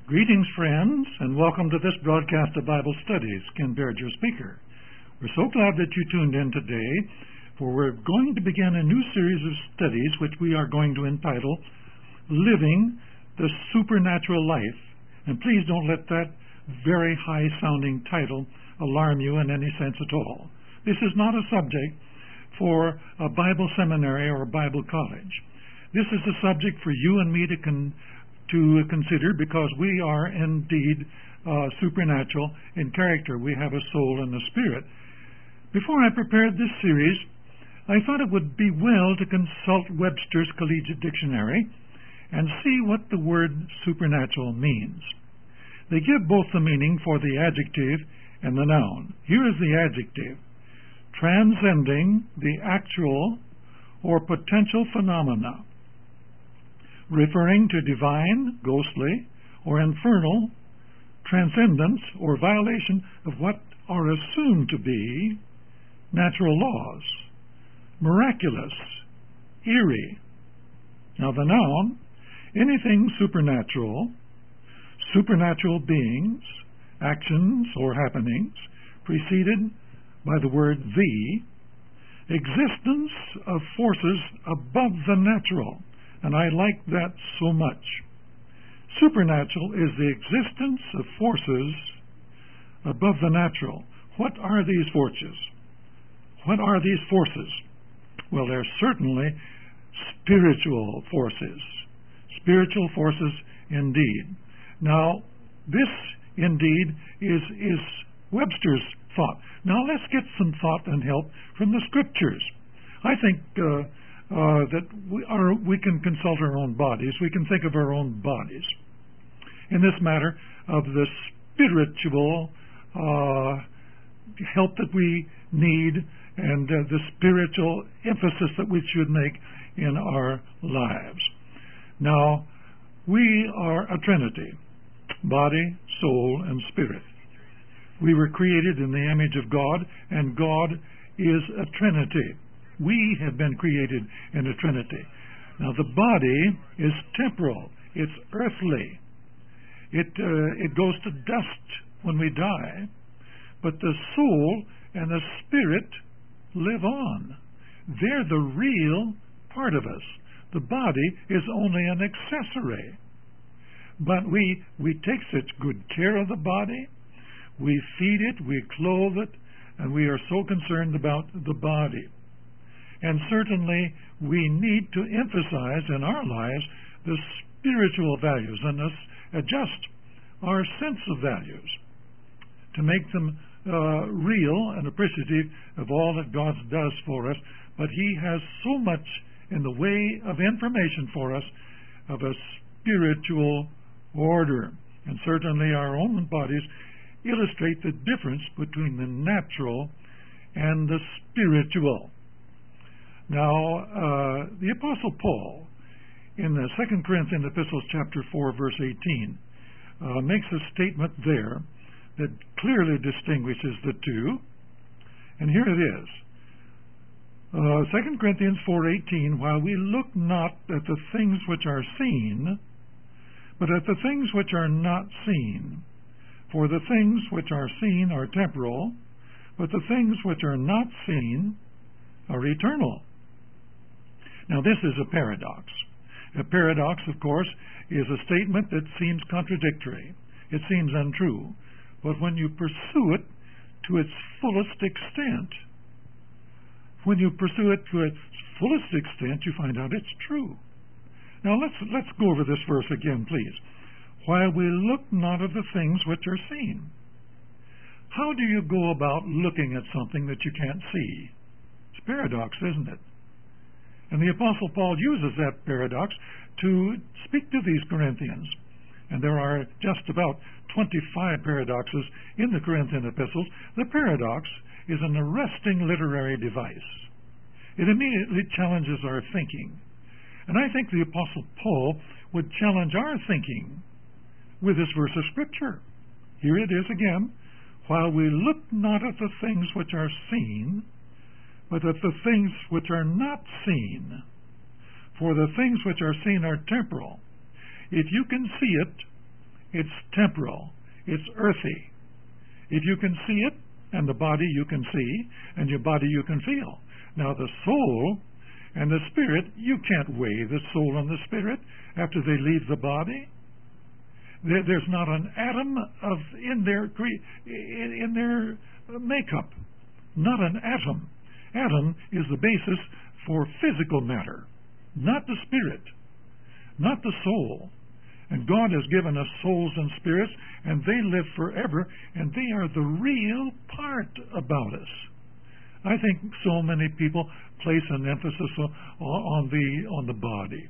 Greetings, friends, and welcome to this broadcast of Bible Studies. Ken Baird, your speaker. We're so glad that you tuned in today, for we're going to begin a new series of studies which we are going to entitle Living the Supernatural Life. And please don't let that very high-sounding title alarm you in any sense at all. This is not a subject for a Bible seminary or a Bible college. This is a subject for you and me to consider, because we are indeed supernatural in character. We have a soul and a spirit. Before I prepared this series, I thought it would be well to consult Webster's Collegiate Dictionary and see what the word supernatural means. They give both the meaning for the adjective and the noun. Here is the adjective: transcending the actual or potential phenomena, referring to divine, ghostly, or infernal transcendence or violation of what are assumed to be natural laws, miraculous, eerie. Now the noun: anything supernatural, supernatural beings, actions or happenings, preceded by the word the, existence of forces above the natural. And I like that so much. Supernatural is the existence of forces above the natural. What are these forces? What are these forces? Well, they're certainly spiritual forces. Spiritual forces indeed. Now, this indeed is Webster's thought. Now, let's get some thought and help from the Scriptures. I think that we can consult our own bodies. We can think of our own bodies in this matter of the spiritual help that we need, and the spiritual emphasis that we should make in our lives. Now, we are a Trinity: body, soul, and spirit. We were created in the image of God, and God is a Trinity. We have been created in a Trinity. Now, the body is temporal. It's earthly. It goes to dust when we die. But the soul and the spirit live on. They're the real part of us. The body is only an accessory. But we take such good care of the body. We feed it, we clothe it, and we are so concerned about the body. And certainly we need to emphasize in our lives the spiritual values and adjust our sense of values to make them real and appreciative of all that God does for us. But He has so much in the way of information for us of a spiritual order. And certainly our own bodies illustrate the difference between the natural and the spiritual. Now, the Apostle Paul, in the 2 Corinthians Epistles, chapter 4, verse 18, makes a statement there that clearly distinguishes the two. And here it is. 2 Corinthians 4:18, while we look not at the things which are seen, but at the things which are not seen. For the things which are seen are temporal, but the things which are not seen are eternal. Now, this is a paradox. A paradox, of course, is a statement that seems contradictory. It seems untrue. But when you pursue it to its fullest extent, you find out it's true. Now, let's go over this verse again, please. While we look not at the things which are seen. How do you go about looking at something that you can't see? It's a paradox, isn't it? And the Apostle Paul uses that paradox to speak to these Corinthians. And there are just about 25 paradoxes in the Corinthian epistles. The paradox is an arresting literary device. It immediately challenges our thinking. And I think the Apostle Paul would challenge our thinking with this verse of Scripture. Here it is again. While we look not at the things which are seen, but at the things which are not seen. For the things which are seen are temporal. If you can see it, it's temporal, it's earthy. If you can see it, and the body you can see, and your body you can feel. Now the soul and the spirit, you can't weigh the soul and the spirit after they leave the body. There's not an atom in their makeup. Not an atom. Atom is the basis for physical matter, not the spirit, not the soul. And God has given us souls and spirits, and they live forever, and they are the real part about us. I think so many people place an emphasis on the body.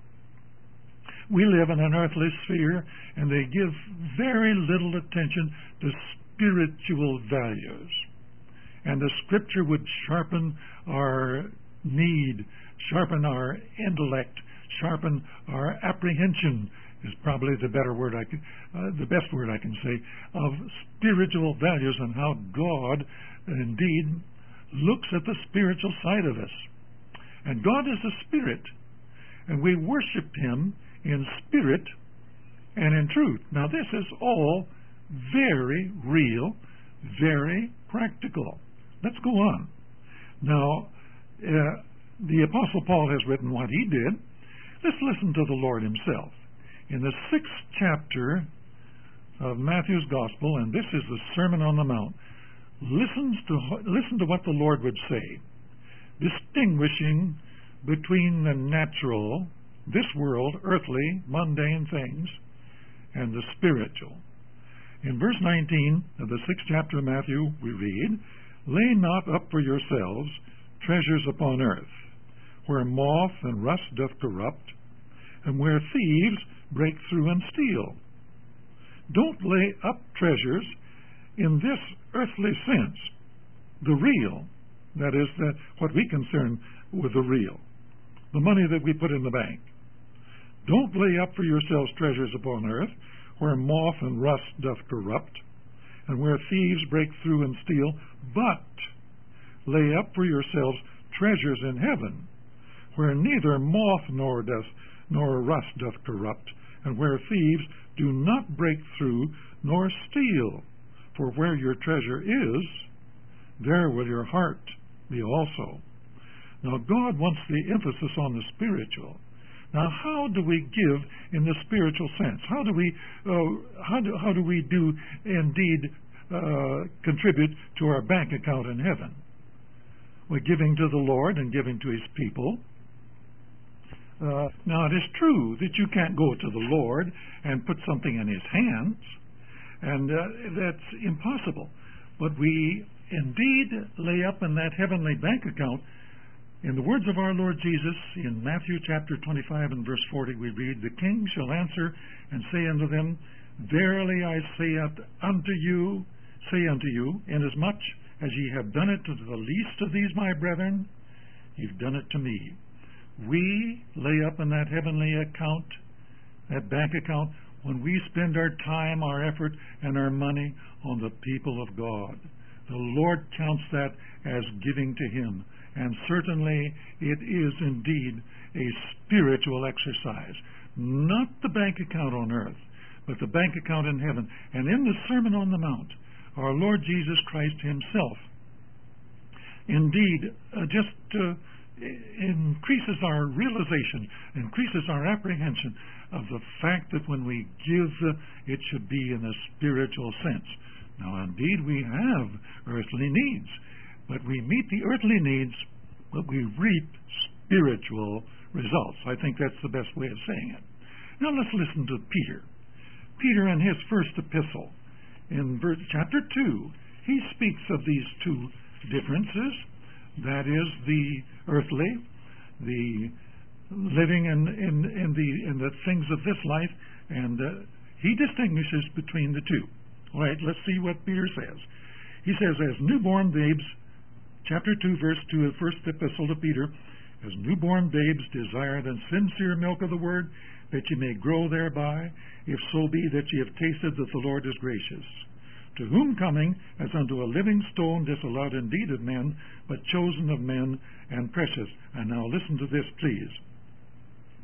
We live in an earthly sphere, and they give very little attention to spiritual values. And the Scripture would sharpen our need, sharpen our intellect, sharpen our apprehension, is probably the better word the best word I can say, of spiritual values and how God indeed looks at the spiritual side of us. And God is a spirit, and we worship Him in spirit and in truth. Now this is all very real, very practical. Let's go on. Now, the Apostle Paul has written what he did. Let's listen to the Lord Himself. In the 6th chapter of Matthew's Gospel, and this is the Sermon on the Mount, listen to what the Lord would say, distinguishing between the natural, this world, earthly, mundane things, and the spiritual. In verse 19 of the 6th chapter of Matthew, we read, "Lay not up for yourselves treasures upon earth, where moth and rust doth corrupt, and where thieves break through and steal." Don't lay up treasures in this earthly sense, the real, that is, what we concern with the real, the money that we put in the bank. Don't lay up for yourselves treasures upon earth, where moth and rust doth corrupt, and where thieves break through and steal, but lay up for yourselves treasures in heaven, where neither moth nor rust doth corrupt, and where thieves do not break through nor steal. For where your treasure is, there will your heart be also. Now God wants the emphasis on the spiritual. Now how do we give in the spiritual sense? How do we indeed contribute to our bank account in heaven? We're giving to the Lord and giving to His people. Now it is true that you can't go to the Lord and put something in His hands, and that's impossible. But we indeed lay up in that heavenly bank account. In the words of our Lord Jesus, in Matthew chapter 25 and verse 40, we read, "The king shall answer and say unto them, Verily I say unto you, inasmuch as ye have done it to the least of these my brethren, you've done it to me." We lay up in that heavenly account, that bank account, when we spend our time, our effort, and our money on the people of God. The Lord counts that as giving to Him. And certainly it is indeed a spiritual exercise. Not the bank account on earth, but the bank account in heaven. And in the Sermon on the Mount, our Lord Jesus Christ Himself indeed increases our realization, increases our apprehension of the fact that when we give, it should be in a spiritual sense. Now, indeed, we have earthly needs, but we meet the earthly needs, but we reap spiritual results. I think that's the best way of saying it. Now, let's listen to Peter. Peter, in his first epistle, in chapter 2, he speaks of these two differences. That is, the earthly, the living in the things of this life, and he distinguishes between the two. All right, let's see what Peter says. He says, as newborn babes, chapter 2, verse 2 of the first epistle to Peter, as newborn babes desire the sincere milk of the word, that ye may grow thereby, if so be that ye have tasted that the Lord is gracious. To whom coming, as unto a living stone, disallowed indeed of men, but chosen of men, and precious. And now listen to this, please.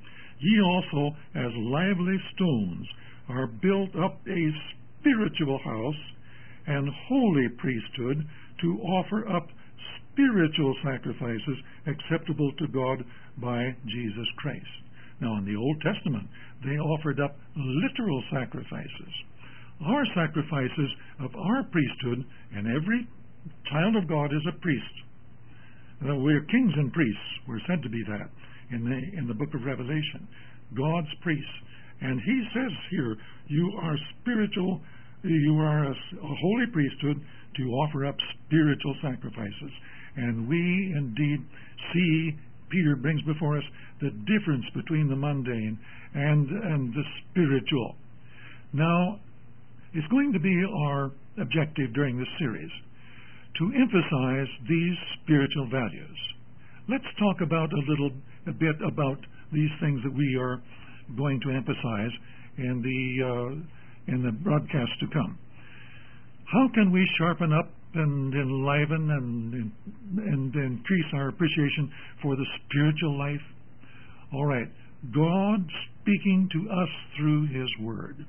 Ye also, as lively stones, are built up a spiritual house and holy priesthood to offer up spiritual sacrifices acceptable to God by Jesus Christ. Now, in the Old Testament, they offered up literal sacrifices. Our sacrifices of our priesthood, and every child of God is a priest. We're kings and priests. We're said to be that in the book of Revelation. God's priests. And he says here, you are spiritual, you are a holy priesthood to offer up spiritual sacrifices. And we indeed see, Peter brings before us the difference between the mundane and the spiritual. Now, it's going to be our objective during this series to emphasize these spiritual values. Let's talk about a bit about these things that we are going to emphasize in the broadcast to come. How can we sharpen up and enliven and increase our appreciation for the spiritual life? All right, God speaking to us through His Word.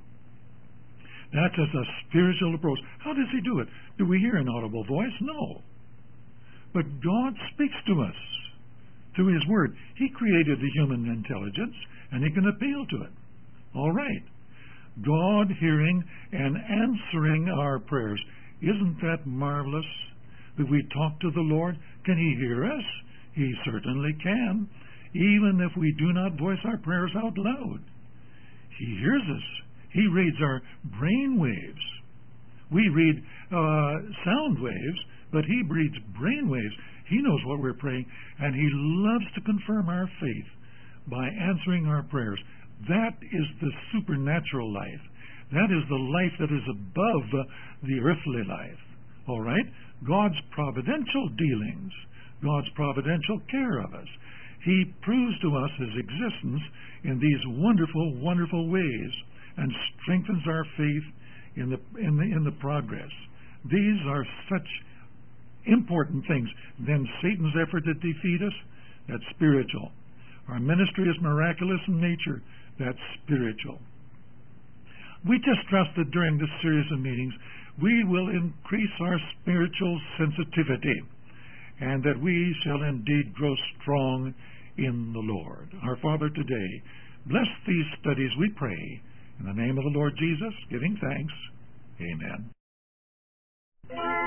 That's as a spiritual approach. How does He do it? Do we hear an audible voice? No. But God speaks to us through His Word. He created the human intelligence, and He can appeal to it. All right. God hearing and answering our prayers. Isn't that marvelous that we talk to the Lord? Can He hear us? He certainly can, even if we do not voice our prayers out loud. He hears us. He reads our brain waves. We read sound waves, but He reads brain waves. He knows what we're praying, and He loves to confirm our faith by answering our prayers. That is the supernatural life. That is the life that is above the earthly life. All right? God's providential dealings, God's providential care of us. He proves to us His existence in these wonderful, wonderful ways and strengthens our faith in the progress. These are such important things. Then Satan's effort to defeat us, that's spiritual. Our ministry is miraculous in nature, that's spiritual. We just trust that during this series of meetings, we will increase our spiritual sensitivity and that we shall indeed grow strong in the Lord. Our Father, today, bless these studies, we pray, in the name of the Lord Jesus, giving thanks. Amen.